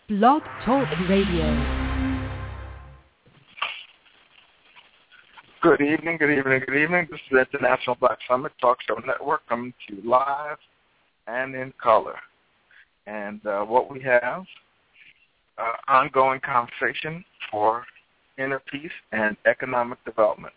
Blog Talk Radio. Good evening. This is the International Black Summit Talk Show Network coming to you live and in color. And what we have, ongoing conversation for inner peace and economic development.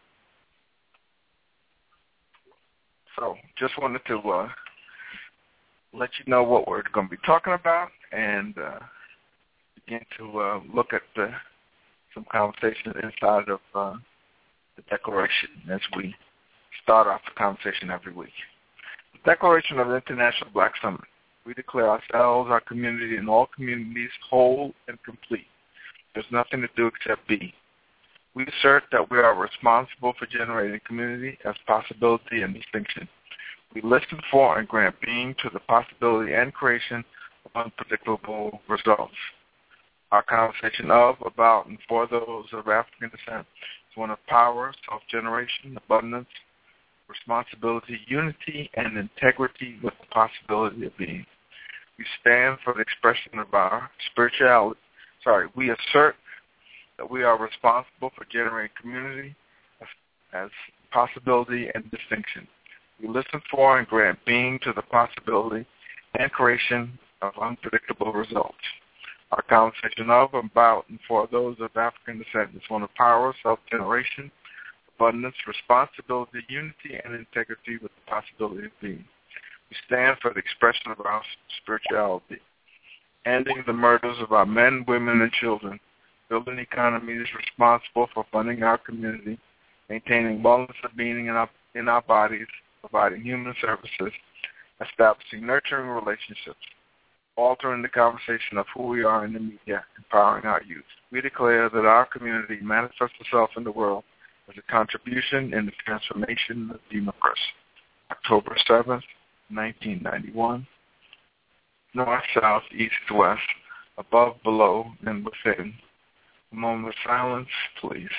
So just wanted to let you know what we're going to be talking about and begin to look at some conversations inside of the Declaration as we start off the conversation every week. The Declaration of the International Black Summit. We declare ourselves, our community, and all communities whole and complete. There's nothing to do except be. We assert that we are responsible for generating community as possibility and distinction. We listen for and grant being to the possibility and creation of unpredictable results. Our conversation of, about, and for those of African descent is one of power, self-generation, abundance, responsibility, unity, and integrity with the possibility of being. We stand for the expression of our spirituality. We assert that we are responsible for generating community as possibility and distinction. We listen for and grant being to the possibility and creation of unpredictable results. Our conversation of, about, and for those of African descent is one of power, self-generation, abundance, responsibility, unity, and integrity with the possibility of being. We stand for the expression of our spirituality, ending the murders of our men, women, and children, building economies responsible for funding our community, maintaining wellness of being in our bodies, providing human services, establishing nurturing relationships, altering the conversation of who we are in the media, empowering our youth. We declare that our community manifests itself in the world as a contribution in the transformation of the universe. October 7th, 1991. North, south, east, west, above, below, and within. A moment of silence, please.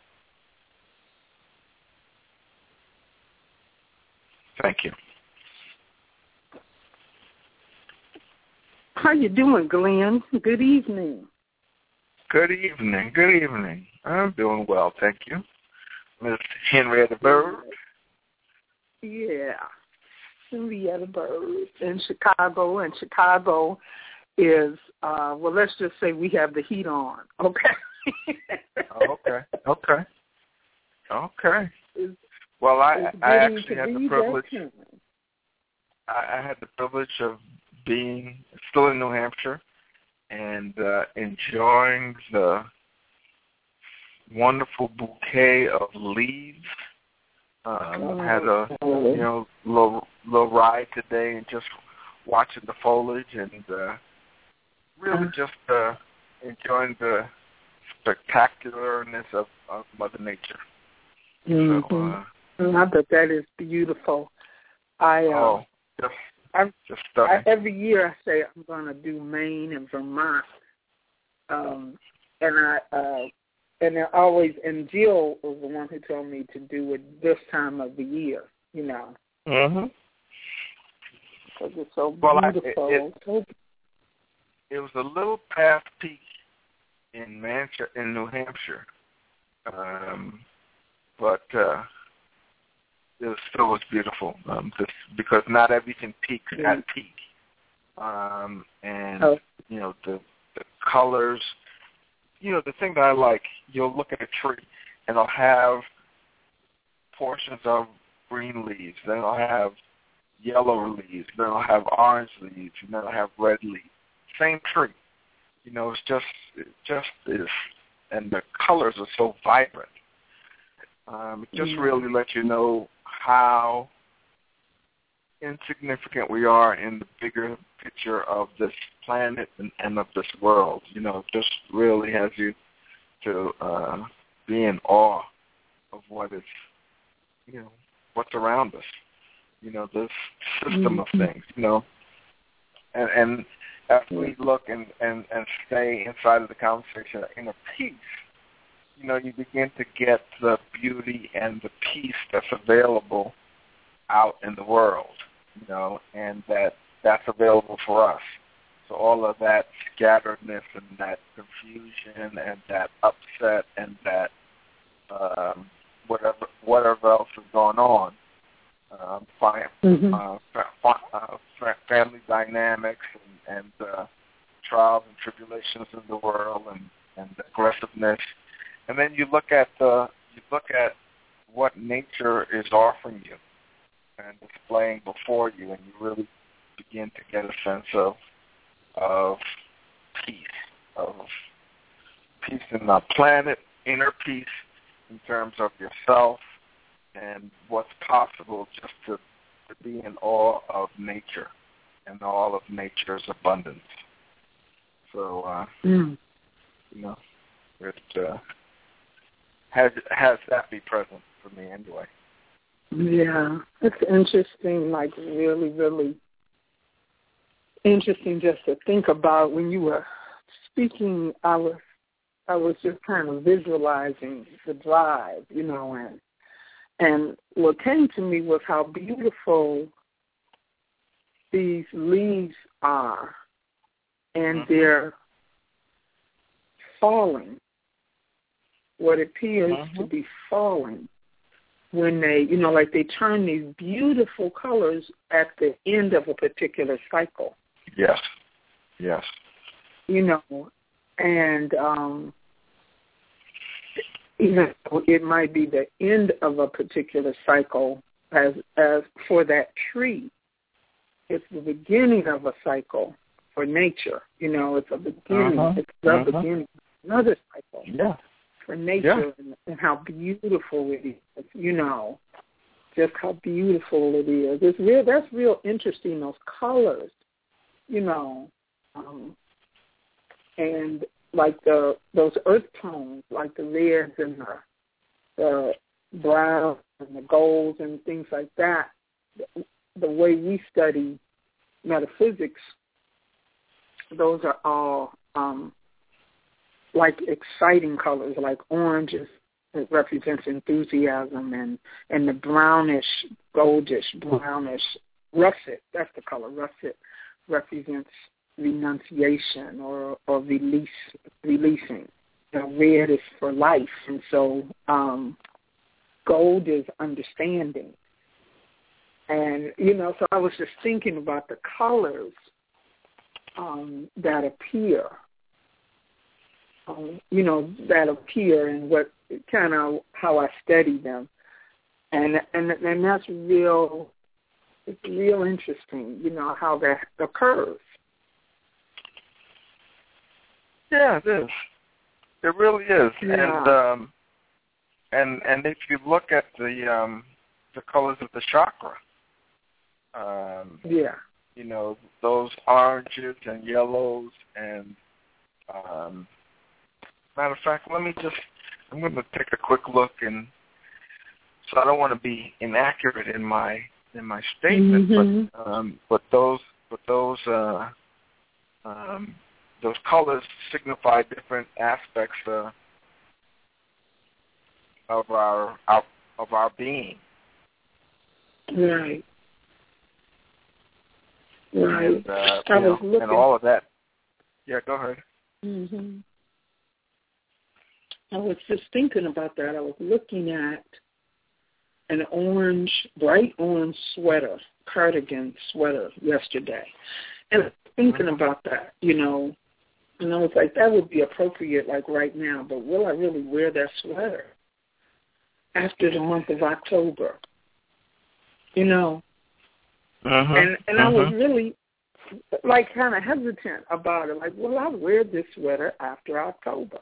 Thank you. How you doing, Glenn? Good evening. Good evening. I'm doing well, thank you. Miss Henrietta Bird. Yeah, Henrietta Bird in Chicago, and Chicago is, well, let's just say we have the heat on, okay? Okay. Well, I actually had the privilege. I had the privilege of being still in New Hampshire and enjoying the wonderful bouquet of leaves. Had a little ride today and just watching the foliage and really just enjoying the spectacularness of Mother Nature. Mm-hmm. So, I bet that is beautiful. Every year I say I'm going to do Maine and Vermont, and they're always, and Jill was the one who told me to do it this time of the year, you know. Mm-hmm. Because it's so beautiful. It was a little past peak in New Hampshire, but it still was beautiful because not everything peaks at peak. The colors, the thing that I like, you'll look at a tree and it'll have portions of green leaves, then it'll have yellow leaves, then it'll have orange leaves, and then it'll have red leaves. Same tree. It just is, and the colors are so vibrant. It just really lets you know how insignificant we are in the bigger picture of this planet and of this world. Just really has you to be in awe of what is, what's around us. This system of things. And after we look and stay inside of the conversation in a peace, you begin to get the beauty and the peace that's available out in the world, and that's available for us. to all of that scatteredness and that confusion and that upset and that whatever else is going on, family dynamics and trials and tribulations in the world and aggressiveness, and then you look at what nature is offering you and displaying before you, and you really begin to get a sense of peace in the planet, inner peace in terms of yourself and what's possible just to be in awe of nature and all of nature's abundance. So, it has that be present for me anyway. Yeah, it's interesting, like really, really interesting just to think about. When you were speaking, I was just kind of visualizing the drive, and what came to me was how beautiful these leaves are, and they're falling, what appears to be falling, when they, like they turn these beautiful colors at the end of a particular cycle. Yes. And even though it might be the end of a particular cycle, as for that tree, it's the beginning of a cycle for nature. It's a beginning. It's the beginning of another cycle. Yeah. For nature, and how beautiful it is, just how beautiful it is. That's real interesting, those colors, and like those earth tones, like the reds and the browns and the golds and things like that. The way we study metaphysics, those are all like exciting colors, like orange it represents enthusiasm, and the brownish, goldish, brownish russet, that's the color, russet represents renunciation or releasing. Red is for life, and so gold is understanding. And, so I was just thinking about the colors that appear. That appear and what kind of how I study them, and that's real. It's real interesting, how that occurs. Yeah, it is. It really is. Yeah. And if you look at the colors of the chakra, those oranges and yellows and matter of fact, I'm going to take a quick look, and so I don't want to be inaccurate in my statement, but those colors signify different aspects of our being. Right. And, and all of that. Yeah, go ahead. I was just thinking about that. I was looking at an bright orange cardigan sweater yesterday. And I was thinking about that, and I was like, that would be appropriate like right now, but will I really wear that sweater after the month of October? And I was really like kind of hesitant about it. Like, will I wear this sweater after October?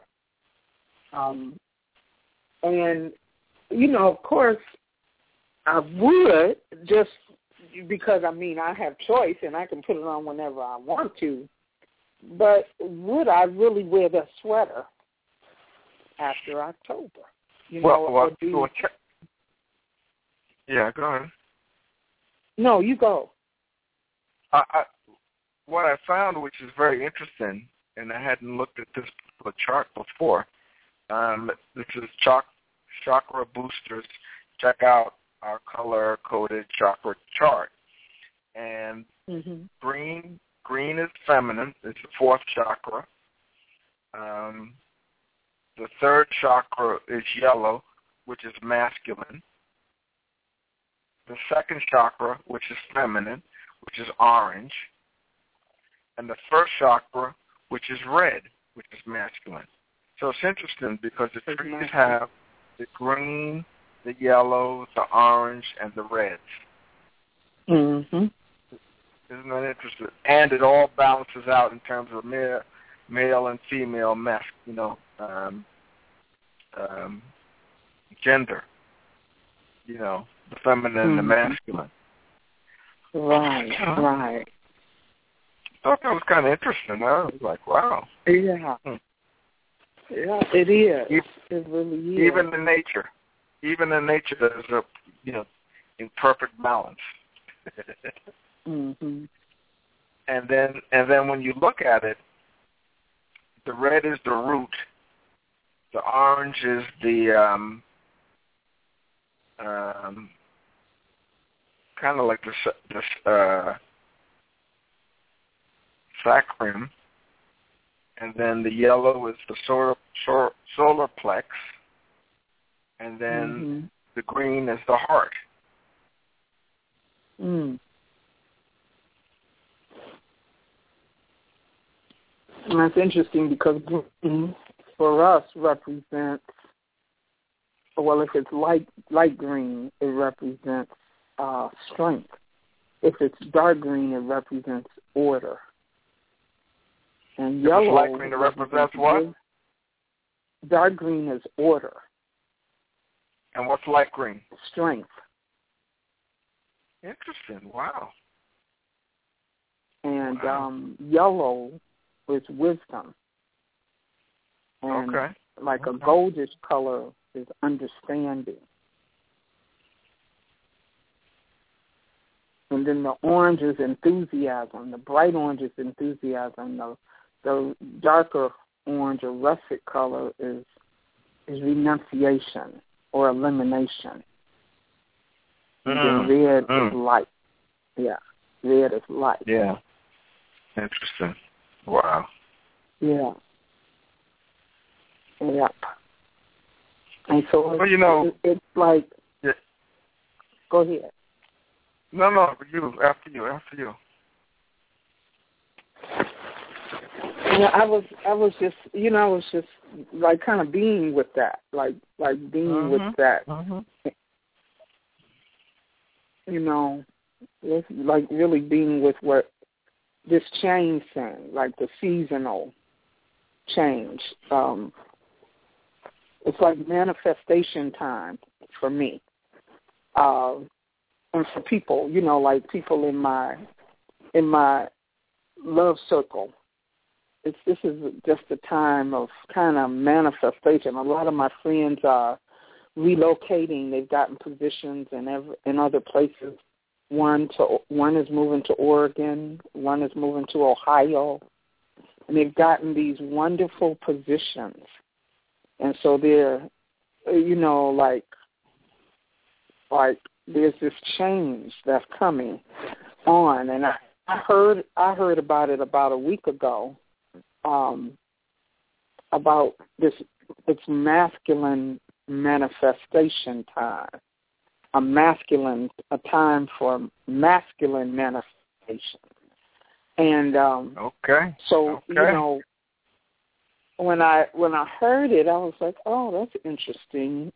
And, of course, I would, just because, I have choice and I can put it on whenever I want to. But would I really wear the sweater after October? Yeah, go ahead. No, you go. What I found, which is very interesting, and I hadn't looked at this chart before, this is Chakra Boosters. Check out our color-coded chakra chart. And green green is feminine. It's the fourth chakra. The third chakra is yellow, which is masculine. The second chakra, which is feminine, which is orange. And the first chakra, which is red, which is masculine. So it's interesting because the trees have the green, the yellow, the orange, and the reds. Mm-hmm. Isn't that interesting? And it all balances out in terms of male and female gender. You know, the feminine and the masculine. Right. I thought that was kind of interesting. I was like, wow. Yeah. Yeah, it is. It really is. Even in nature, there's a, in perfect balance. Mm-hmm. And then when you look at it, the red is the root, the orange is the kind of like the sacrum, and then the yellow is the solar plex, and then the green is the heart. Mm. And that's interesting because green for us represents, well, if it's light green, it represents strength. If it's dark green, it represents order. And yellow, light green, it represents what? Dark green is order. And what's light green? Strength. Interesting. Wow. And yellow is wisdom. And like a goldish color is understanding. And then the orange is enthusiasm. The bright orange is enthusiasm. The darker orange or russet color is renunciation or elimination. And then red is light. Yeah, red is light. Yeah. Interesting. Wow. Yeah. Yep. And so it's like, yeah. Go ahead. No, after you. Yeah, I was just like kind of being with that, like being with that. It's like really being with what this change thing, like the seasonal change. It's like manifestation time for me, and for people, like people in my love circle. This is just a time of kind of manifestation. A lot of my friends are relocating. They've gotten positions in other places. One is moving to Oregon. One is moving to Ohio. And they've gotten these wonderful positions. And so they're, like there's this change that's coming on. And I heard about it about a week ago. About this, it's masculine manifestation time, a time for masculine manifestation. And so when I heard it, I was like, oh, that's interesting.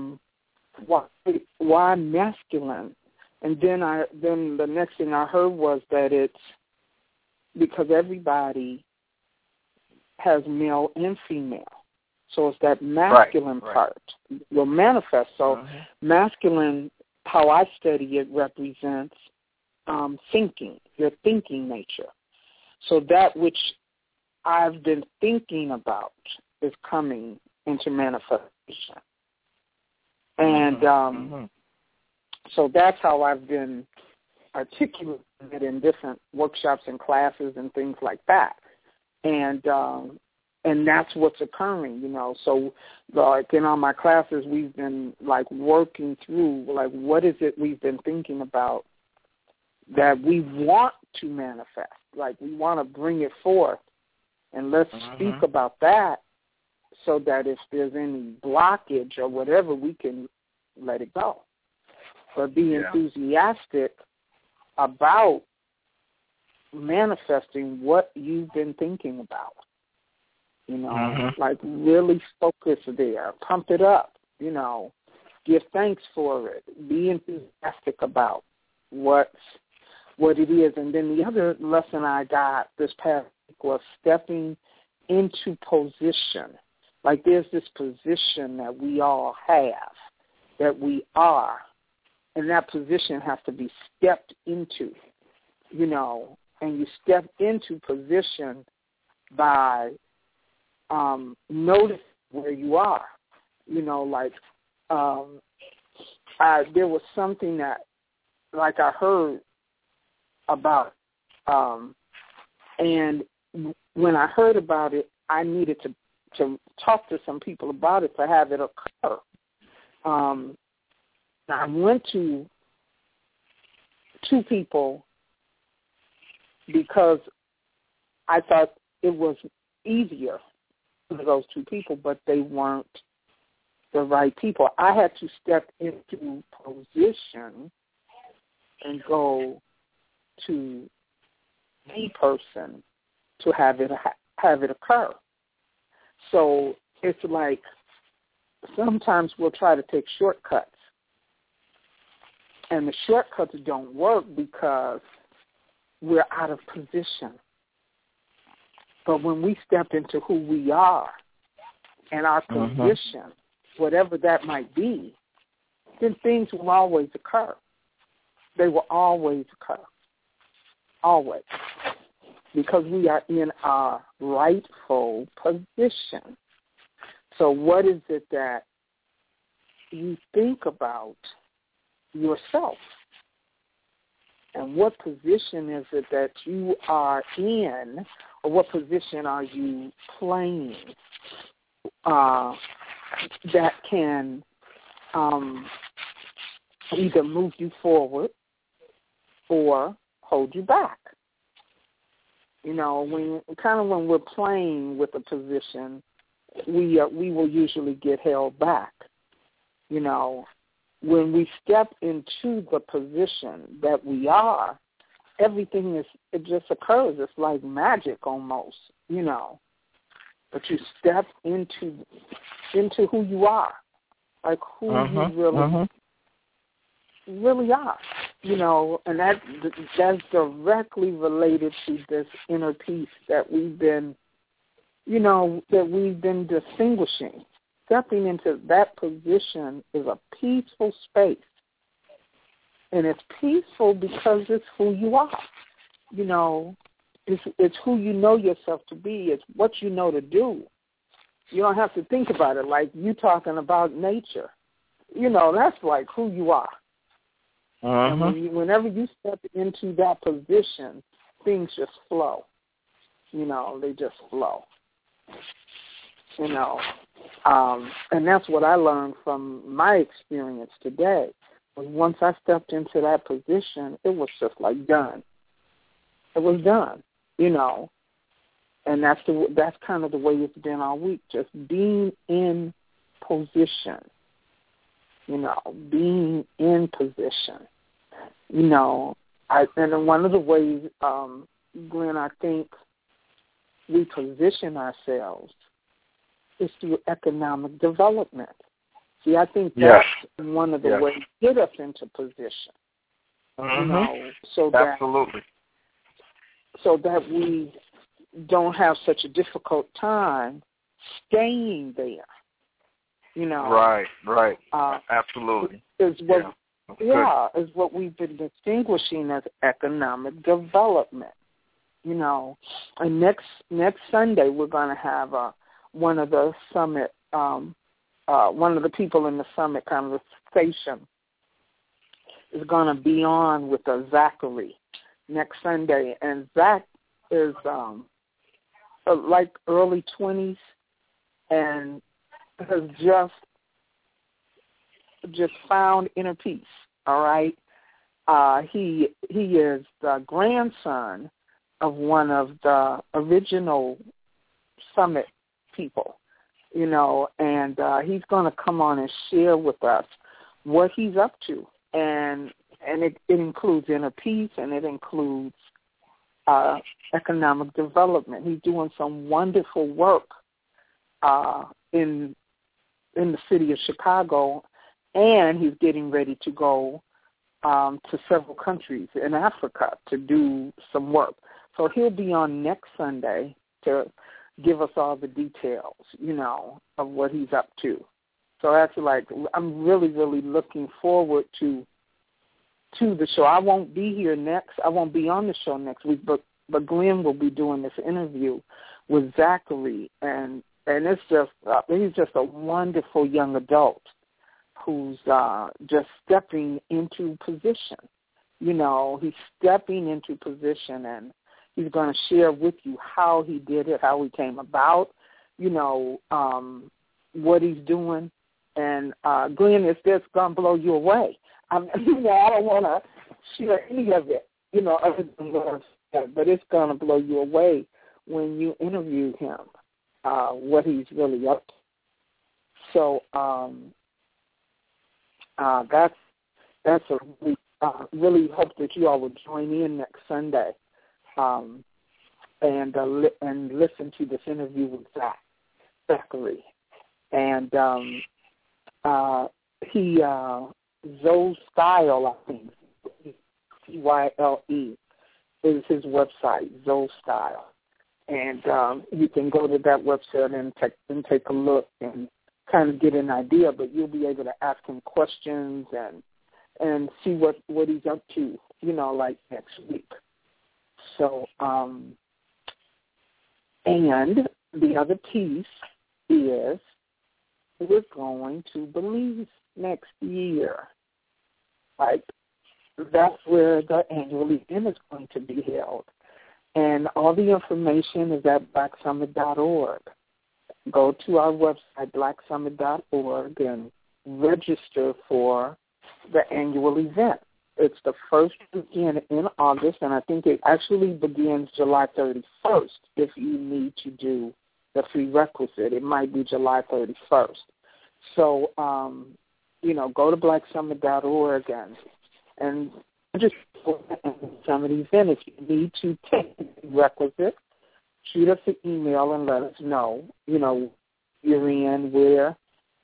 Why masculine? And then the next thing I heard was that it's because everybody has male and female. So it's that masculine part will manifest. So masculine, how I study it, represents thinking, your thinking nature. So that which I've been thinking about is coming into manifestation. And so that's how I've been articulating it in different workshops and classes and things like that. And that's what's occurring, So, like in all my classes, we've been like working through, like, what is it we've been thinking about that we want to manifest? like we want to bring it forth, and let's speak Mm-hmm. about that, so that if there's any blockage or whatever, we can let it go. But be enthusiastic about manifesting what you've been thinking about. You know, Mm-hmm. like really focus there, pump it up, you know, give thanks for it, be enthusiastic about what it is. And then the other lesson I got this past week was stepping into position. Like there's this position that we all have, that we are, and that position has to be stepped into, you know, and you step into position by notice where you are, you know, like there was something that, like I heard about, and when I heard about it, I needed to talk to some people about it to have it occur. I went to 2 people because I thought it was easier for those 2 people, but they weren't the right people. I had to step into position and go to the person to have it occur. So it's like sometimes we'll try to take shortcuts, and the shortcuts don't work because we're out of position. But when we step into who we are and our position, whatever that might be, then things will always occur. They will always occur. Always. Because we are in our rightful position. So what is it that you think about yourself? And what position is it that you are in, or what position are you playing that can either move you forward or hold you back? You know, when we're playing with a position, we will usually get held back. You know, when we step into the position that we are, everything it just occurs. It's like magic almost, you know. But you step into who you are, like who you really are, you know, and that's directly related to this inner peace that we've been distinguishing. Stepping into that position is a peaceful space. And it's peaceful because it's who you are. You know, it's who you know yourself to be. It's what you know to do. You don't have to think about it like you talking about nature. You know, that's like who you are. And whenever you step into that position, things just flow. You know, they just flow. You know, and that's what I learned from my experience today. Once I stepped into that position, it was just like done. It was done, you know. And that's kind of the way it's been all week, just being in position, you know, being in position. You know, and one of the ways, Glenn, I think we position ourselves is through economic development. See, I think that's one of the ways to get us into position. You know, so that we don't have such a difficult time staying there. You know, right, absolutely. Is what we've been distinguishing as economic development. You know, and next Sunday we're going to have one of the summit. One of the people in the summit conversation is going to be on with Zachary next Sunday, and Zach is like early 20s and has just found inner peace. All right, he is the grandson one of the original summit people, you know, and he's going to come on and share with us what he's up to. And it includes inner peace, and it includes economic development. He's doing some wonderful work in the city of Chicago, and he's getting ready to go to several countries in Africa to do some work. So he'll be on next Sunday to give us all the details, you know, of what he's up to. So that's like, I'm really, really looking forward to the show. I won't be here next. I won't be on the show next week, but Glenn will be doing this interview with Zachary, and it's just he's just a wonderful young adult who's just stepping into position. You know, he's stepping into position, and he's going to share with you how he did it, how he came about, you know, what he's doing. And Glenn, it's just going to blow you away. I don't want to share any of it, you know, other than what I've said, but it's going to blow you away when you interview him, what he's really up to. So that's a really hope that you all will join in next Sunday and listen to this interview with Zachary. And he Zoe Style, I think, Cyle is his website, Zoe Style. And you can go to that website and take a look and kind of get an idea, but you'll be able to ask him questions and see what he's up to, you know, like next week. So, and the other piece is we're going to Belize next year. Like, that's where the annual event is going to be held. And all the information is at blacksummit.org. Go to our website, blacksummit.org, and register for the annual event. It's the first weekend in August, and I think it actually begins July 31st if you need to do the prerequisite. It might be July 31st. So, you know, go to blacksummit.org and just for the summit event. If you need to take the prerequisite, shoot us an email and let us know, you know, you're in, where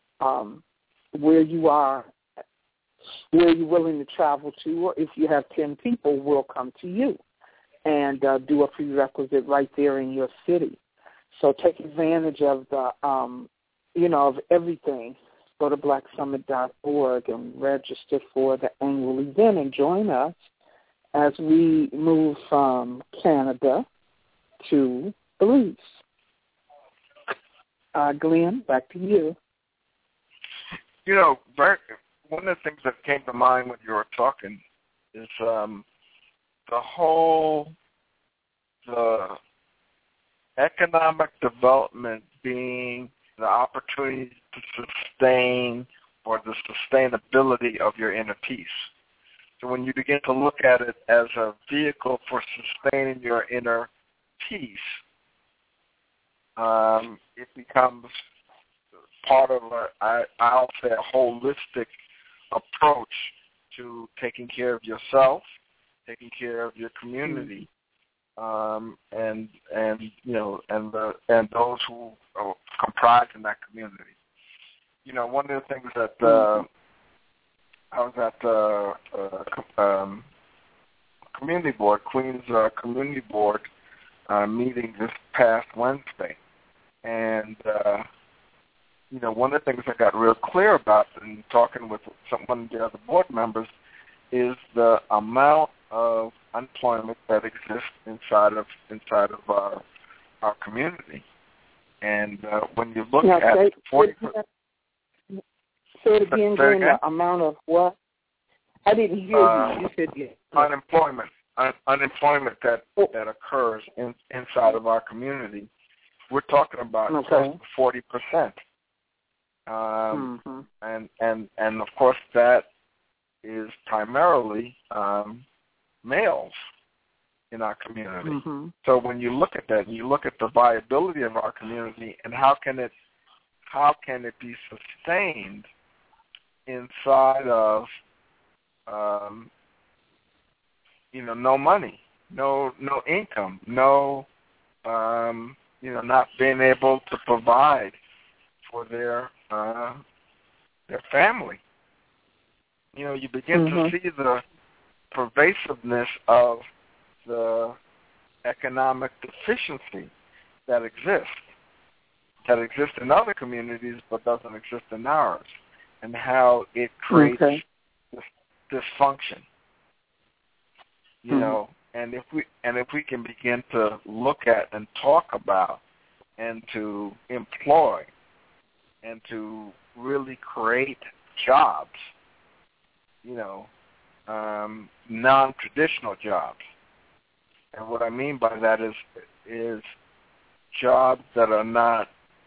you are, where you're willing to travel to, or if you have 10 people, we'll come to you and do a prerequisite right there in your city. So take advantage of the, you know, of everything. Go to blacksummit.org and register for the annual event and join us as we move from Canada to Belize. Glenn, back to you. You know, one of the things that came to mind when you were talking is the economic development being the opportunity to sustain or the sustainability of your inner peace. So when you begin to look at it as a vehicle for sustaining your inner peace, it becomes part of I'll say a holistic approach to taking care of yourself, taking care of your community, and you know, and those who are comprised in that community. You know, one of the things that I was at the community board, Queens Community Board meeting this past Wednesday, and you know, one of the things I got real clear about in talking with one of the other board members is the amount of unemployment that exists inside of our community. And when you look at 40%, say it again, the amount of what? I didn't hear you. You said yes. Unemployment that occurs inside of our community. We're talking about close to 40%. And of course that is primarily males. in our community. Mm-hmm. So when you look at that, you look at the viability of our community and how can it be sustained inside of no money, no income, no not being able to provide for their family. You begin to see the pervasiveness of the economic deficiency that exists in other communities but doesn't exist in ours, and how it creates this dysfunction. And if we can begin to look at and talk about and to employ and to really create jobs, non-traditional jobs. And what I mean by that is jobs that are not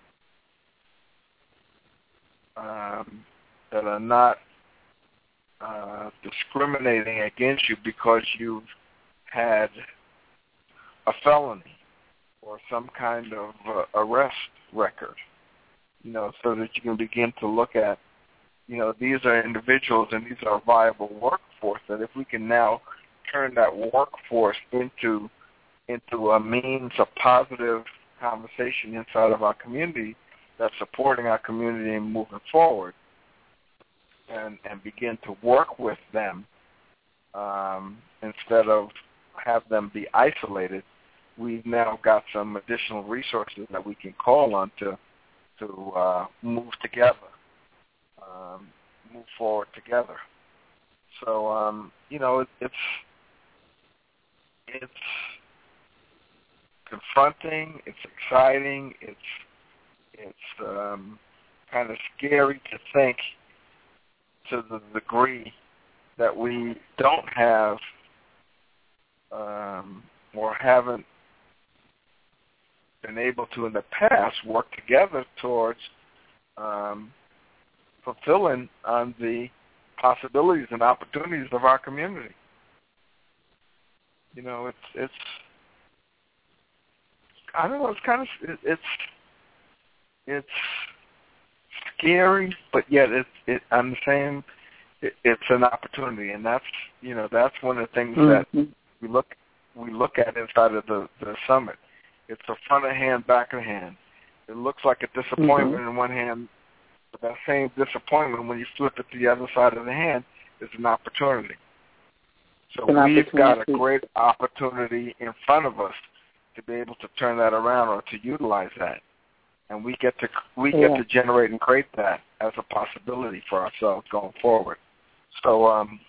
discriminating against you because you've had a felony or some kind of arrest record, so that you can begin to look at, these are individuals and these are a viable workforce, that if we can now turn that workforce into a means of positive conversation inside of our community that's supporting our community and moving forward, and begin to work with them instead of have them be isolated, we've now got some additional resources that we can call on to move together, move forward together. So, it's confronting, it's exciting, it's kind of scary to think to the degree that we don't have or haven't been able to in the past work together towards fulfilling on the possibilities and opportunities of our community. It's I don't know, it's kind of it's scary, but yet I'm the same. It's an opportunity, and that's one of the things that we look at inside of the summit. It's a front of hand, back of hand. It looks like a disappointment in one hand, but that same disappointment, when you flip it to the other side of the hand, is an opportunity. So we've got a great opportunity in front of us to be able to turn that around or to utilize that, and we get to generate and create that as a possibility for ourselves going forward. So,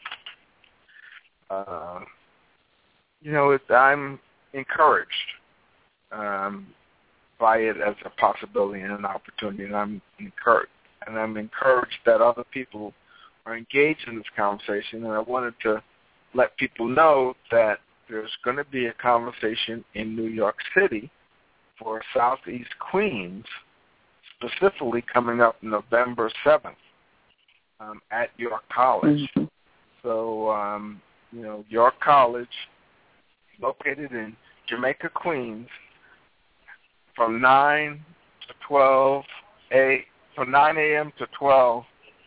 I'm encouraged by it as a possibility and an opportunity, and I'm encouraged that other people are engaged in this conversation. And I wanted to let people know that there's going to be a conversation in New York City for Southeast Queens, specifically coming up November 7th at York College. So, York College, located in Jamaica, Queens, from 9 a.m. to 12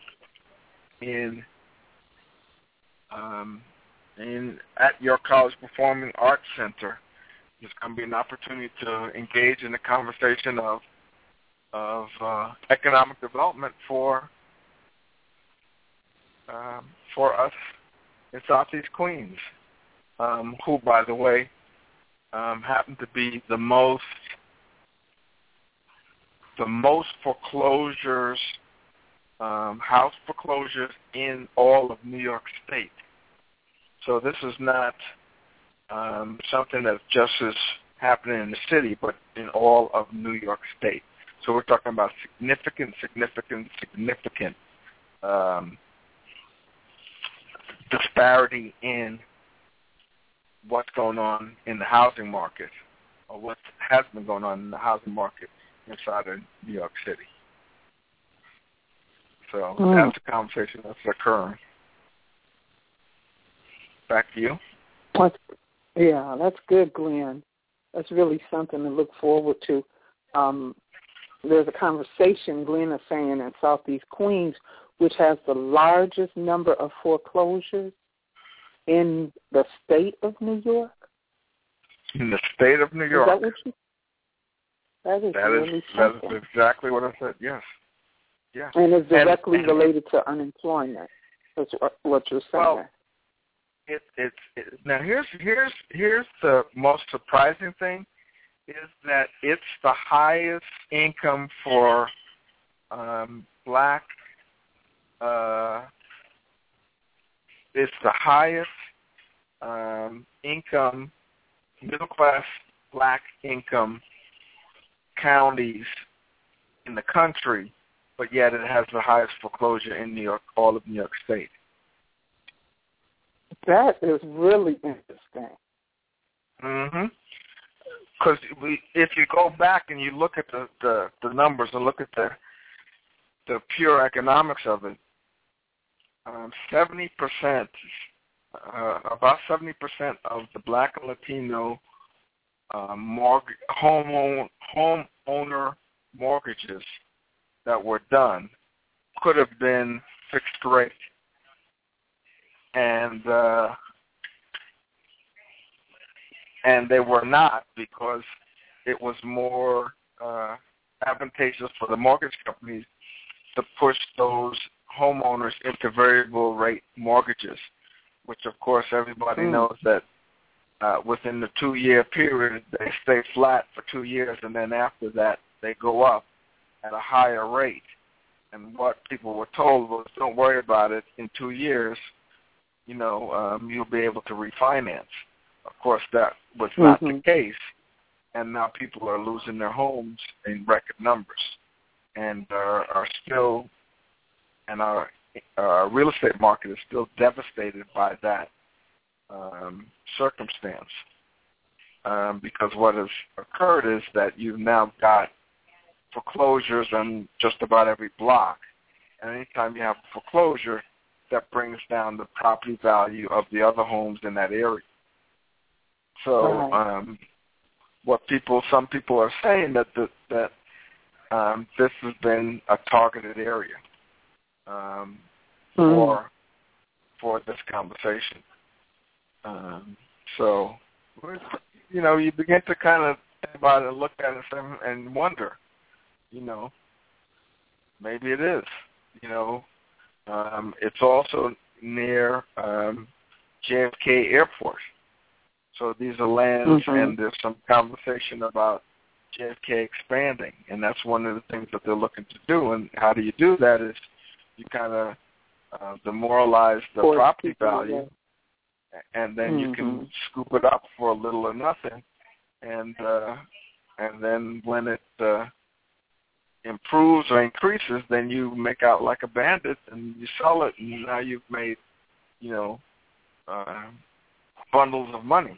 at York College Performing Arts Center. There's going to be an opportunity to engage in a conversation of economic development for us in Southeast Queens, who, by the way, happen to be the most foreclosures, house foreclosures in all of New York State. So this is not something that just is happening in the city, but in all of New York State. So we're talking about significant disparity in what's going on in the housing market, or what has been going on in the housing market inside of New York City. So that's a conversation that's occurring. Back to you. Yeah, that's good, Glenn. That's really something to look forward to. There's a conversation, Glenn is saying, in Southeast Queens, which has the largest number of foreclosures in the state of New York. In the state of New York. Is that what you? That is exactly what I said. Yes. Yeah. And it's directly related to unemployment. That's what you're saying. Well, now here's the most surprising thing is that it's the highest income for black. It's the highest income, middle class black income counties in the country, but yet it has the highest foreclosure in New York, all of New York State. That is really interesting. Mm-hmm. Because if you go back and you look at the numbers and look at the pure economics of it, 70%, about 70% of the black and Latino homeowner mortgages that were done could have been fixed rate, and they were not, because it was more advantageous for the mortgage companies to push those homeowners into variable rate mortgages, which of course everybody knows that within the 2-year period they stay flat for 2 years, and then after that they go up at a higher rate. And what people were told was, don't worry about it, in 2 years, you'll be able to refinance. Of course, that was not the case, and now people are losing their homes in record numbers, and are still, and our real estate market is still devastated by that circumstance, because what has occurred is that you've now got foreclosures on just about every block, and anytime you have a foreclosure, that brings down the property value of the other homes in that area. So, some people are saying that this has been a targeted area for this conversation. So, you begin to kind of think about it and look at it and wonder, maybe it is. It's also near JFK Airport. So these are lands, and there's some conversation about JFK expanding, and that's one of the things that they're looking to do. And how do you do that is you kind of demoralize the property value, and then you can scoop it up for a little or nothing, and then when it improves or increases, then you make out like a bandit and you sell it, and now you've made, bundles of money.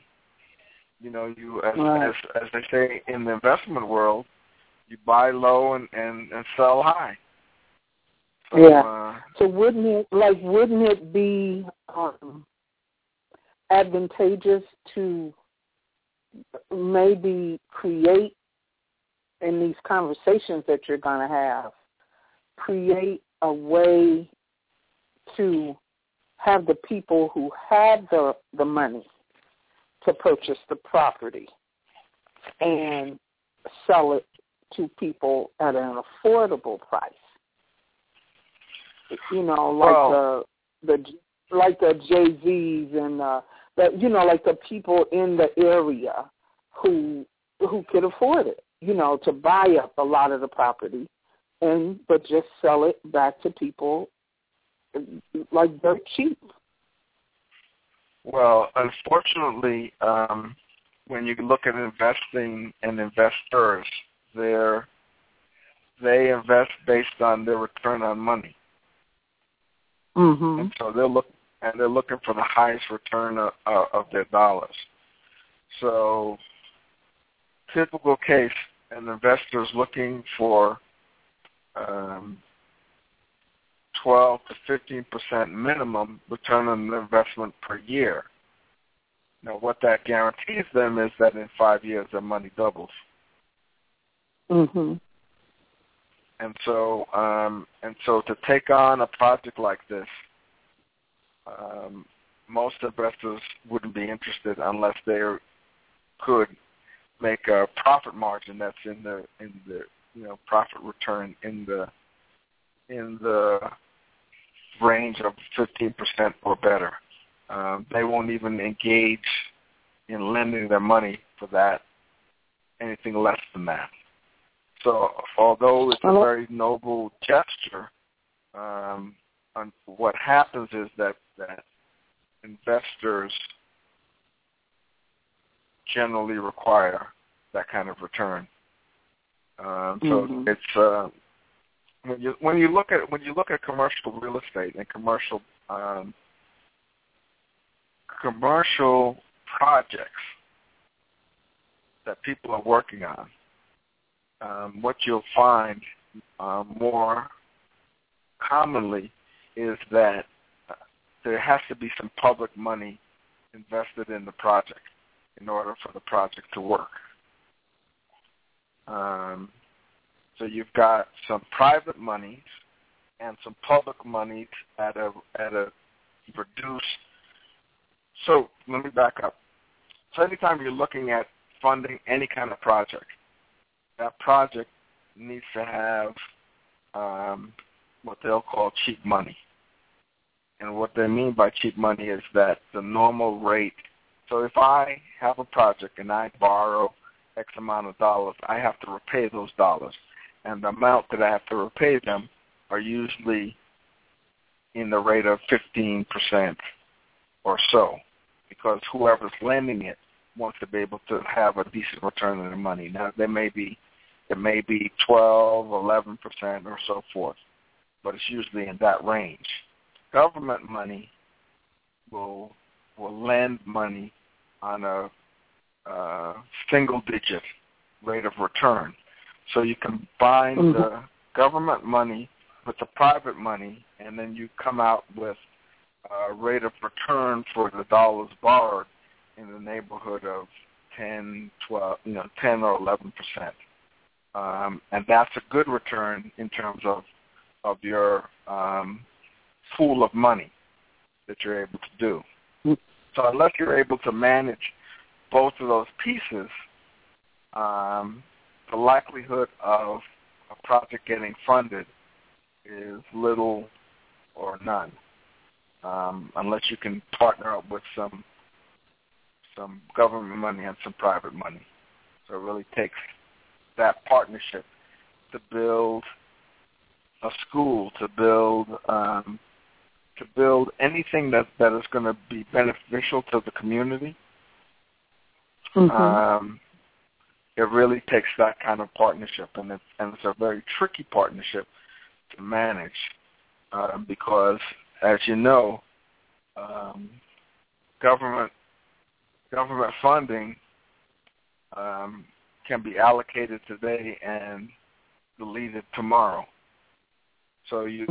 As they say in the investment world, you buy low and sell high. So, so wouldn't it be advantageous to maybe create, in these conversations that you're going to have, create a way to have the people who have the money to purchase the property and sell it to people at an affordable price? Like the Jay-Z's and like the people in the area who could afford it, to buy up a lot of the property, but just sell it back to people like they're cheap. Well, unfortunately, when you look at investing and investors, they invest based on their return on money. And so they're looking for the highest return of their dollars. So, typical case, an investor is looking for 12 to 15% minimum return on the investment per year. Now, what that guarantees them is that in 5 years their money doubles. Mhm. And so to take on a project like this, most investors wouldn't be interested unless they could make a profit margin that's in the profit return in the range of 15% or better. They won't even engage in lending their money for that, anything less than that. So although it's a very noble gesture, what happens is that investors generally require that kind of return. So it's when you look at commercial real estate and commercial projects that people are working on, what you'll find more commonly is that there has to be some public money invested in the project in order for the project to work. So you've got some private monies and some public monies at a reduced. So let me back up. So anytime you're looking at funding any kind of project, that project needs to have what they'll call cheap money. And what they mean by cheap money is that the normal rate. So if I have a project and I borrow X amount of dollars, I have to repay those dollars. And the amount that I have to repay them are usually in the rate of 15% or so, because whoever's lending it wants to be able to have a decent return on their money. Now, it may be 12, 11% or so forth, but it's usually in that range. Government money will lend money on a single-digit rate of return. So you combine the government money with the private money, and then you come out with a rate of return for the dollars borrowed in the neighborhood of 10 or 11%. And that's a good return in terms of your pool of money that you're able to do. So unless you're able to manage both of those pieces, the likelihood of a project getting funded is little or none, unless you can partner up with some government money and some private money. So it really takes that partnership to build a school, to build anything that is going to be beneficial to the community. It really takes that kind of partnership, and it's a very tricky partnership to manage because, as you know, government funding can be allocated today and deleted tomorrow. So you've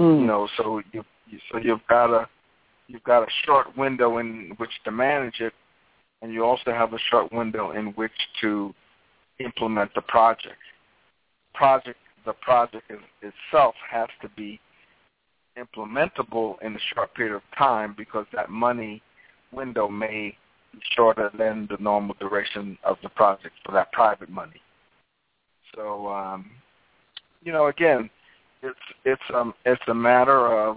got a short window in which to manage it, and you also have a short window in which to implement the project. The project itself has to be implementable in a short period of time because that money window may be shorter than the normal duration of the project for that private money. So, again, it's a matter of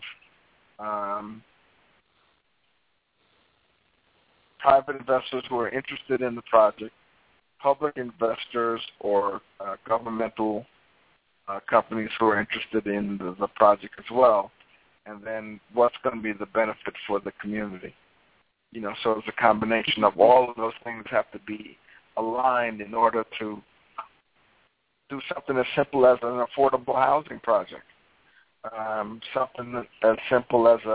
private investors who are interested in the project, public investors or governmental companies who are interested in the project as well, and then what's going to be the benefit for the community. So it's a combination of all of those things have to be aligned in order to do something as simple as an affordable housing project, something as simple as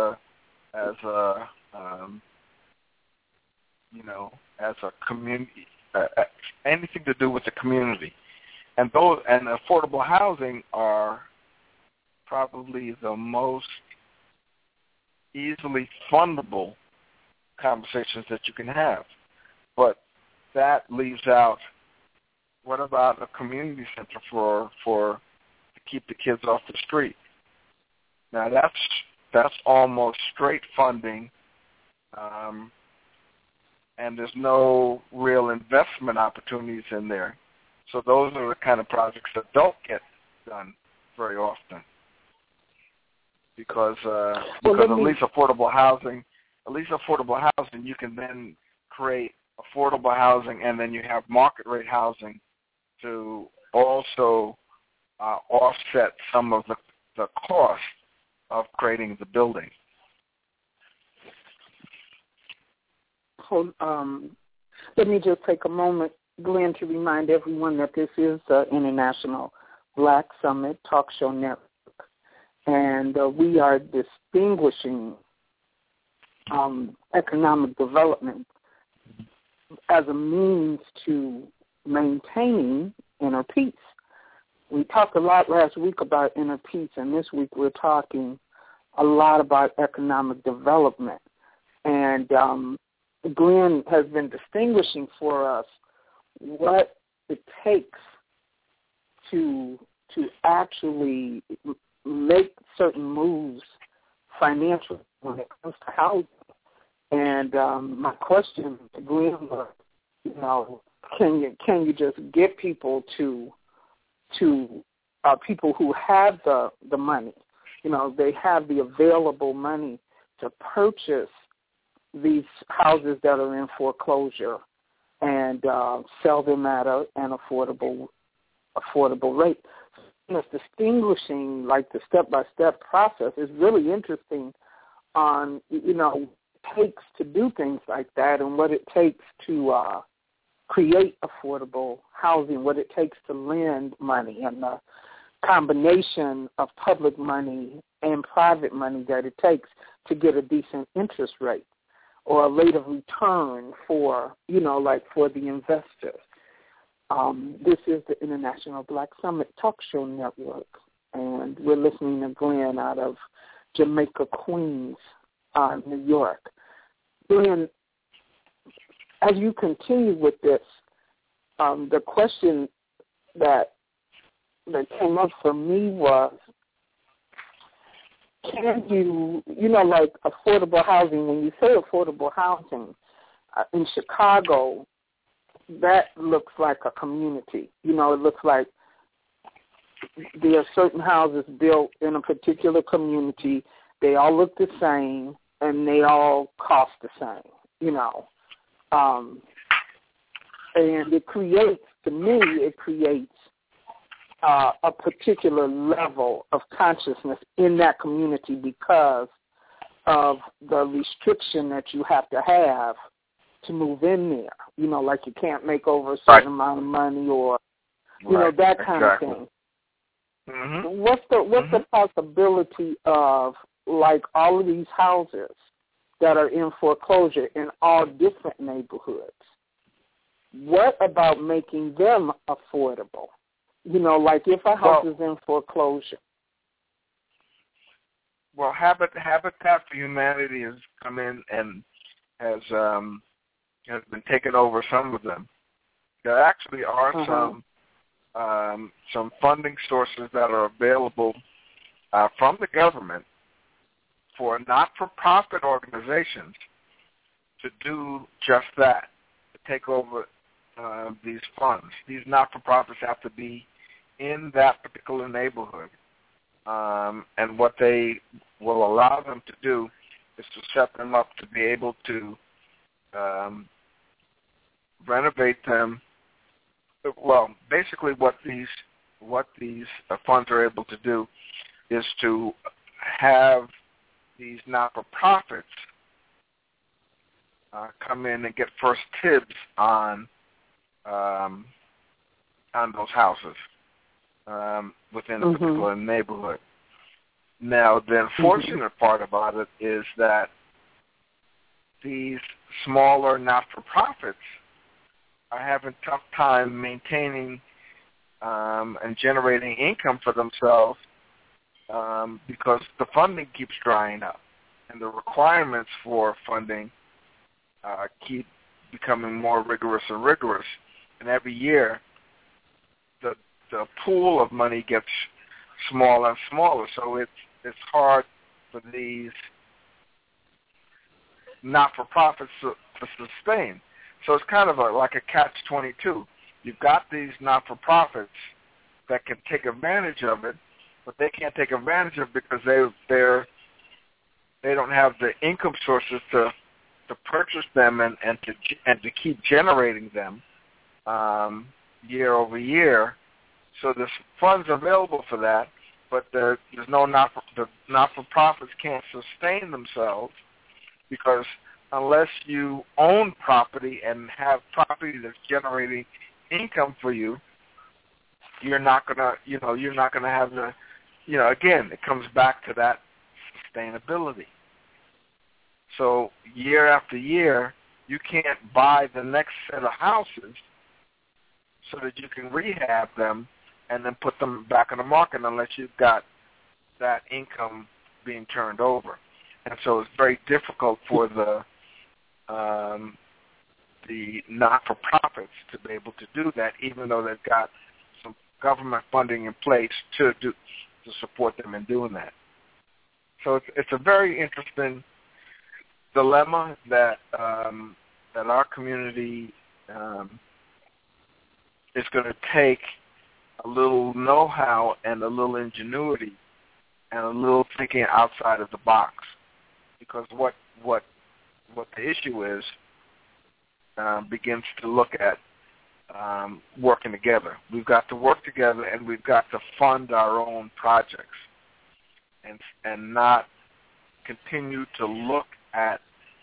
a community, anything to do with the community. And affordable housing are probably the most easily fundable conversations that you can have. that leaves out, what about a community center to keep the kids off the street? Now that's almost straight funding, and there's no real investment opportunities in there. So those are the kind of projects that don't get done very often, because at least affordable housing, you can then create affordable housing, and then you have market rate housing to also offset some of the cost of creating the building. Let me just take a moment, Glenn, to remind everyone that this is the International Black Summit Talk Show Network, and we are distinguishing economic development as a means to maintaining inner peace. We talked a lot last week about inner peace, and this week we're talking a lot about economic development. And Glenn has been distinguishing for us what it takes to actually make certain moves financially when it comes to housing. And my question to Glenn was, can you just get people to people who have the money, they have the available money to purchase these houses that are in foreclosure and sell them at an affordable rate. It's distinguishing, like, the step-by-step process is really interesting on, what it takes to do things like that and what it takes to create affordable housing, what it takes to lend money, and the combination of public money and private money that it takes to get a decent interest rate or a rate of return for, for the investors. This is the International Black Summit Talk Show Network, and we're listening to Glenn out of Jamaica, Queens, New York. Glenn, as you continue with this, the question that came up for me was, can you, like affordable housing, when you say affordable housing, in Chicago, that looks like a community. It looks like there are certain houses built in a particular community. They all look the same, and they all cost the same, and it creates a particular level of consciousness in that community because of the restriction that you have to move in there. Like you can't make over a certain amount of money or, that kind of thing. Mm-hmm. What's the possibility of, like, all of these houses that are in foreclosure in all different neighborhoods? What about making them affordable? Like if a house is in foreclosure. Well, Habitat for Humanity has come in and has been taking over some of them. There actually are some funding sources that are available from the government for not-for-profit organizations to do just that, to take over these funds. These not-for-profits have to be in that particular neighborhood. And what they will allow them to do is to set them up to be able to renovate them. Well, basically what these funds are able to do is to have these not-for-profits come in and get first dibs on those houses within a particular neighborhood. Now, the unfortunate part about it is that these smaller not-for-profits are having a tough time maintaining and generating income for themselves because the funding keeps drying up, and the requirements for funding keep becoming more rigorous and rigorous, and every year the pool of money gets smaller and smaller. So it's hard for these not-for-profits to sustain. So it's kind of like a catch-22. You've got these not-for-profits that can take advantage of it, but they can't take advantage of it because they don't have the income sources to purchase them and to keep generating them year over year. So there's funds available for that, but there's no not-for-profits can't sustain themselves, because unless you own property and have property that's generating income for you, you're not gonna have the, again, it comes back to that sustainability. So year after year, you can't buy the next set of houses so that you can rehab them and then put them back on the market unless you've got that income being turned over. And so it's very difficult for the not-for-profits to be able to do that, even though they've got some government funding in place to support them in doing that. So it's a very interesting dilemma that our community is going to take a little know-how and a little ingenuity and a little thinking outside of the box, because what the issue is begins to look at working together. We've got to work together, and we've got to fund our own projects, and not continue to look at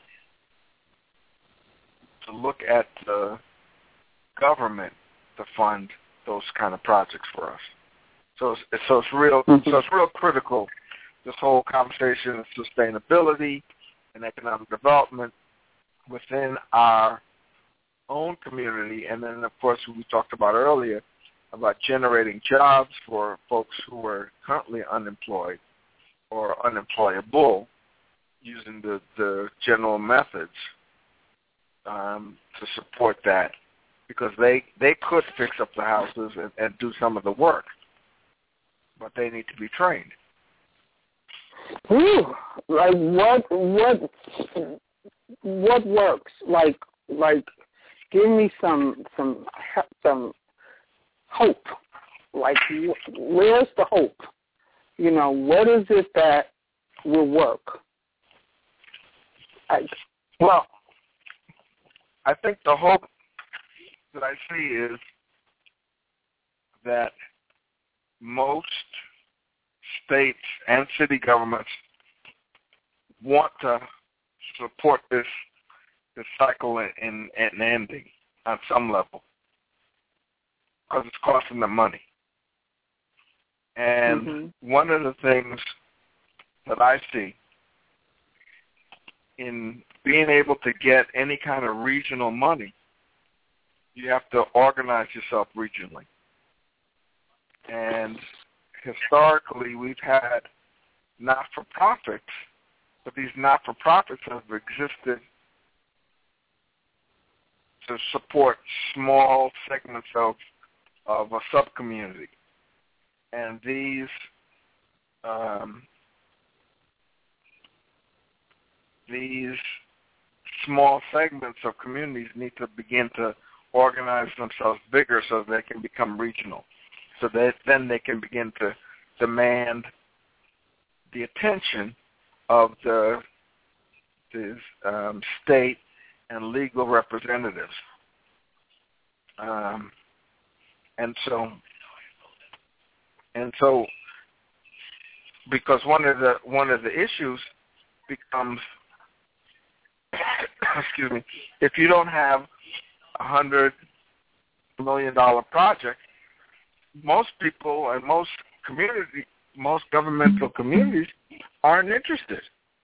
the government to fund those kind of projects for us. So it's real critical, this whole conversation of sustainability and economic development within our own community, and then of course we talked about earlier about generating jobs for folks who are currently unemployed or unemployable, using the general methods to support that, because they could fix up the houses and do some of the work, but they need to be trained. Ooh, like what works? Like give me some hope. Like, where's the hope? What is it that will work? Well, I think the hope that I see is that most states and city governments want to support this cycle in ending on some level, because it's costing them money. And one of the things that I see in being able to get any kind of regional money, you have to organize yourself regionally. And historically, we've had not-for-profits, but these not-for-profits have existed to support small segments of a sub-community. And these small segments of communities need to begin to organize themselves bigger so they can become regional, so that then they can begin to demand the attention of the state and legal representatives. And so because one of the issues becomes excuse me, if you don't have $100 million project, most people and most governmental communities aren't interested.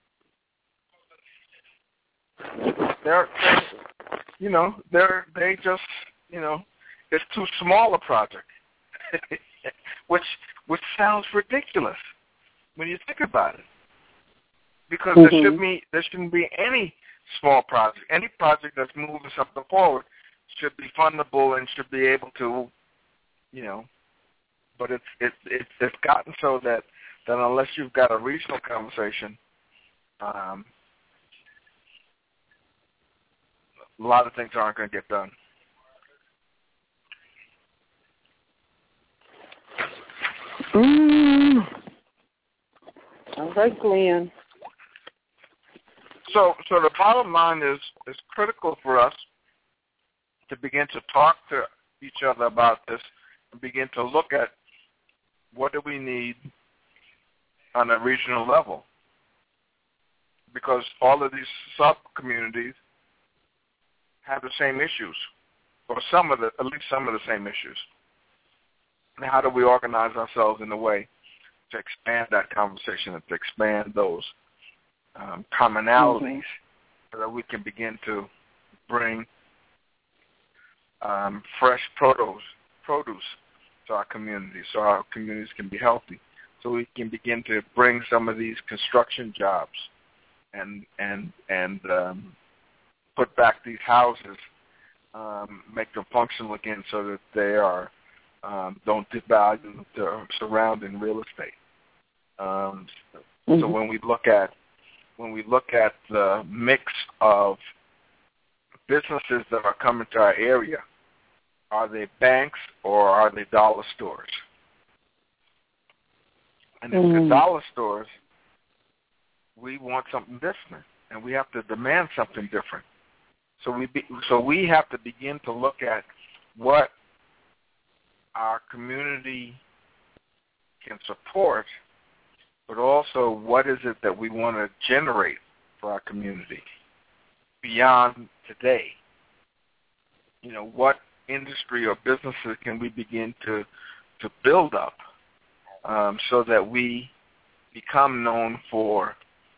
It's too small a project, which sounds ridiculous when you think about it, because there shouldn't be any small project. Any project that's moving something forward should be fundable and should be able to, but it's gotten so that unless you've got a regional conversation, a lot of things aren't going to get done. All right, Glenn. So the bottom line is it's critical for us to begin to talk to each other about this and begin to look at what do we need on a regional level, because all of these sub-communities have the same issues, or at least some of the same issues. And how do we organize ourselves in a way to expand that conversation and to expand those commonalities so that we can begin to bring fresh produce to our communities so our communities can be healthy, so we can begin to bring some of these construction jobs and put back these houses, make them functional again so that they are don't devalue the surrounding real estate. So when we look at the mix of businesses that are coming to our area, are they banks or are they dollar stores? And if they're dollar stores, we want something different, and we have to demand something different. So we have to begin to look at what our community can support, but also what is it that we want to generate for our community beyond today. What industry or businesses can we begin to build up so that we become known for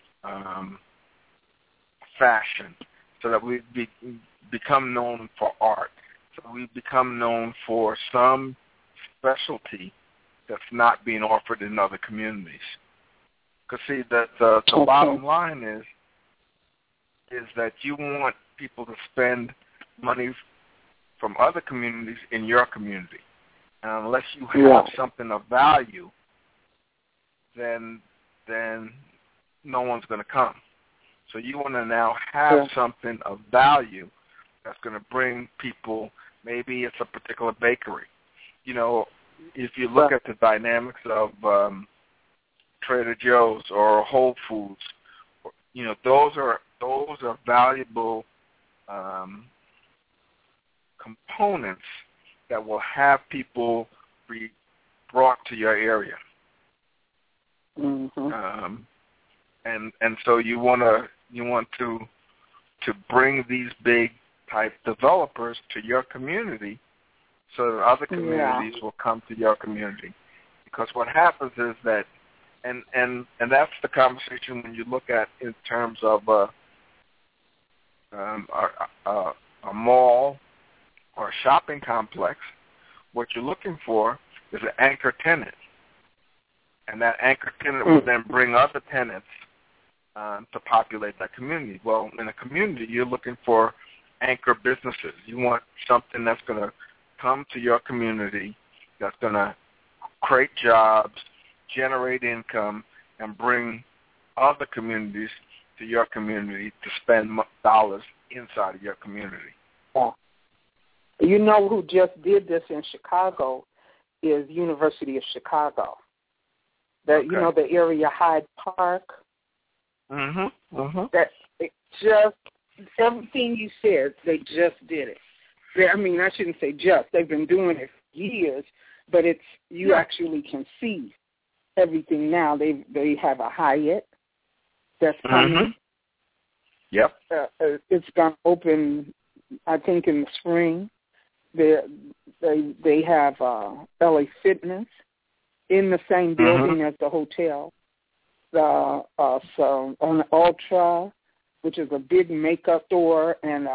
fashion, so that we become known for art, so we become known for some specialty that's not being offered in other communities. Because, see, the bottom line is that you want people to spend money from other communities in your community. And unless you have something of value, then no one's going to come. So you want to now have something of value that's going to bring people. Maybe it's a particular bakery. If you look at the dynamics of Trader Joe's or Whole Foods, those are valuable components that will have people be brought to your area. And so you want to bring these big type developers to your community so that other communities will come to your community. Because what happens is that, and that's the conversation when you look at in terms of a mall or a shopping complex, what you're looking for is an anchor tenant. And that anchor tenant will then bring other tenants to populate that community. Well, in a community, you're looking for anchor businesses. You want something that's going to come to your community, that's going to create jobs, generate income, and bring other communities to your community to spend dollars inside of your community. Yeah. You know who just did this in Chicago is University of Chicago. The area Hyde Park. That it just everything you said, they just did it. I shouldn't say just. They've been doing it for years, but it's you actually can see everything now. They have a Hyatt that's coming. Yep. It's going to open, I think, in the spring. They have LA Fitness in the same building as the hotel. So on Ultra, which is a big makeup store, and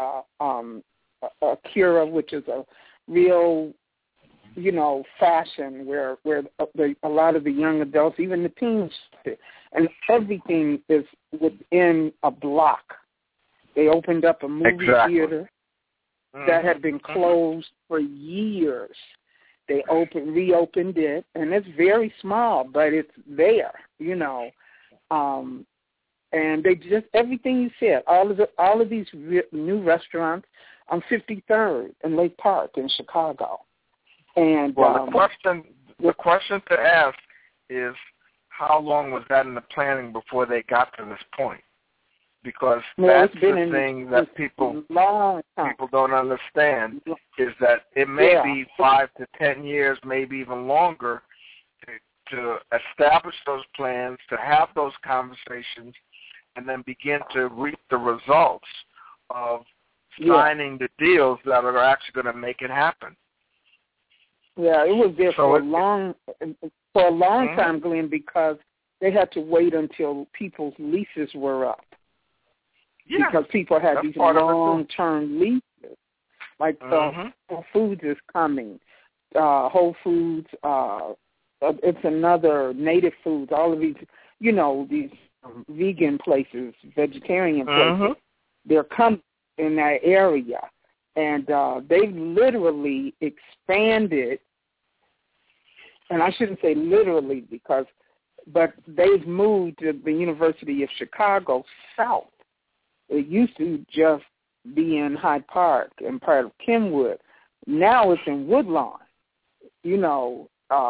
Kira, which is a real, fashion where a lot of the young adults, even the teens, and everything is within a block. They opened up a movie theater that had been Mm-hmm. closed for years. They reopened it, and it's very small, but it's there, you know. And they just, everything you said, all of these new restaurants on 53rd and Lake Park in Chicago. And well, the question to ask is, how long was that in the planning before they got to this point? Because that's the thing that people don't understand, is that it may be 5 to 10 years, maybe even longer, to establish those plans, to have those conversations, and then begin to reap the results of signing the deals that are actually going to make it happen. Yeah, it was there for a long time, Glenn, because they had to wait until people's leases were up. Yeah, because people had these long-term leases. Like Whole Foods is coming. Whole Foods, it's another Native Foods, all of these, you know, these vegan places, vegetarian places, they're coming in that area. And they've literally expanded, and I shouldn't say literally but they've moved to the University of Chicago south. It used to just be in Hyde Park and part of Kenwood. Now it's in Woodlawn. You know,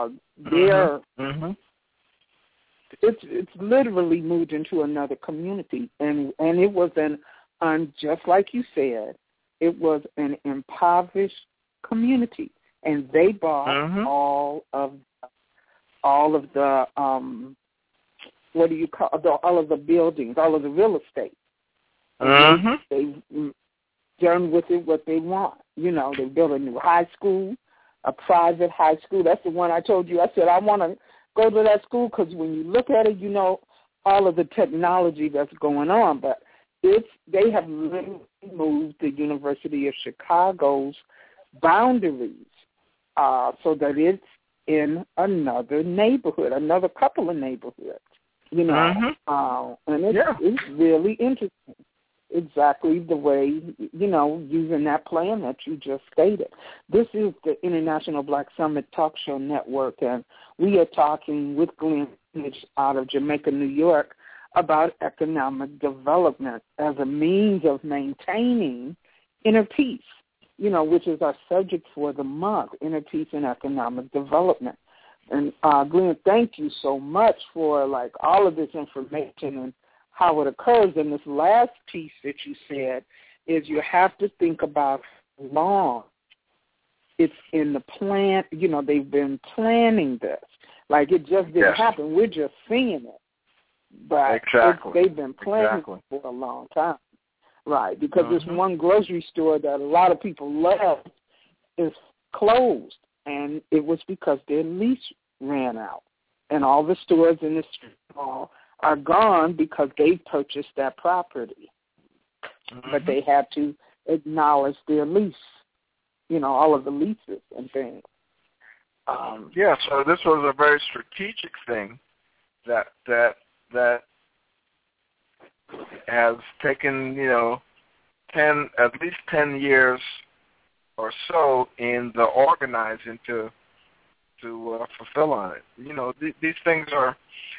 it's literally moved into another community, and it was just like you said, it was an impoverished community, and they bought all of the what do you call all of the buildings, all of the real estate. They've done with it what they want. You know, they built a new high school, a private high school. That's the one I told you. I said, I want to go to that school because when you look at it, you know all of the technology that's going on. But they have literally moved the University of Chicago's boundaries so that it's in another neighborhood, another couple of neighborhoods, you know. And it's really interesting. Exactly the way, you know, using that plan that you just stated. This is the International Black Summit Talk Show Network, and we are talking with Glenn out of Jamaica, New York, about economic development as a means of maintaining inner peace, you know, which is our subject for the month, inner peace and economic development. And Glenn, thank you so much for, like, all of this information and how it occurs. And this last piece that you said is you have to think about how long it's in the plan. You know, they've been planning this. Like, it just didn't happen. We're just seeing it. But they've been planning for a long time. Right, because this one grocery store that a lot of people love is closed, and it was because their lease ran out. And all the stores in the strip mall are gone because they purchased that property. But they had to acknowledge their lease, you know, all of the leases and things. So this was a very strategic thing that has taken, you know, at least 10 years or so in the organizing to fulfill on it. You know, these things are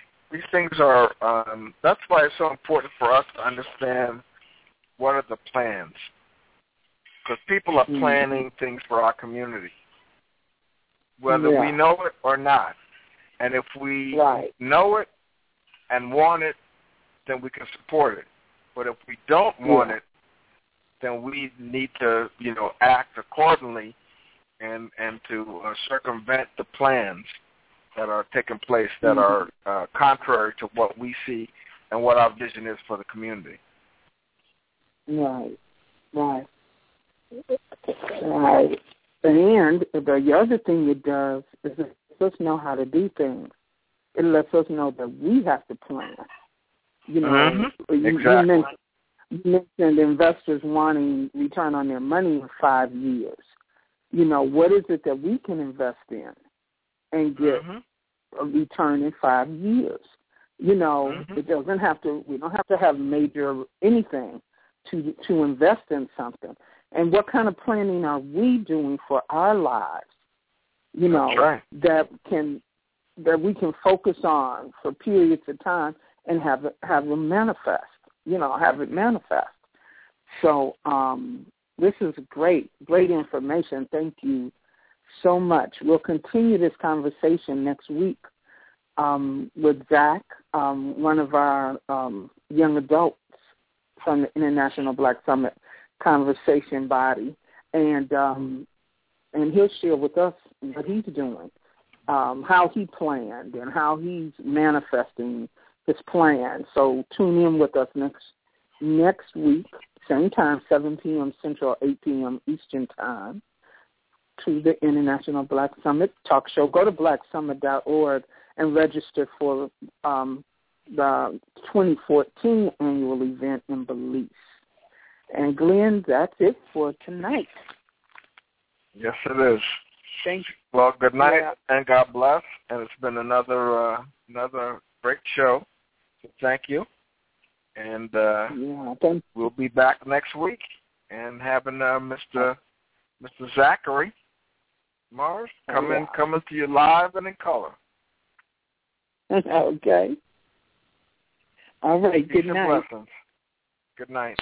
that's why it's so important for us to understand what are the plans, because people are planning things for our community, whether we know it or not. And if we know it and want it, then we can support it. But if we don't want it, then we need to, you know, act accordingly and to circumvent the plans that are taking place that are contrary to what we see and what our vision is for the community. Right. And the other thing it does is it lets us know how to do things. It lets us know that we have to plan. You know, you mentioned investors wanting return on their money in 5 years. You know, what is it that we can invest in and get a return in 5 years? You know, it doesn't have to. We don't have to have major anything to invest in something. And what kind of planning are we doing for our lives? You know, that's right. that we can focus on for periods of time and have them manifest. You know, have it manifest. So this is great information. Thank you so much. We'll continue this conversation next week with Zach, one of our young adults from the International Black Summit Conversation Body, and he'll share with us what he's doing, how he planned, and how he's manifesting his plan. So tune in with us next week, same time, 7 p.m. Central, 8 p.m. Eastern Time, to the International Black Summit Talk Show. Go to blacksummit.org and register for the 2014 annual event in Belize. And, Glenn, that's it for tonight. Yes, it is. Thank you. Well, good night and God bless. And it's been another great show. So thank you. And we'll be back next week and having Mr. Zachary Mars coming to you live and in color. Okay. All right. Peace Good night. Blessings. Good night.